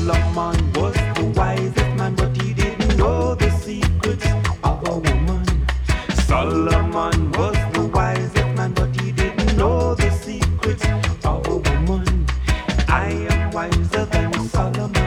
Solomon was the wisest man, but he didn't know the secrets of a woman. Solomon was the wisest man, but he didn't know the secrets of a woman. I am wiser than Solomon.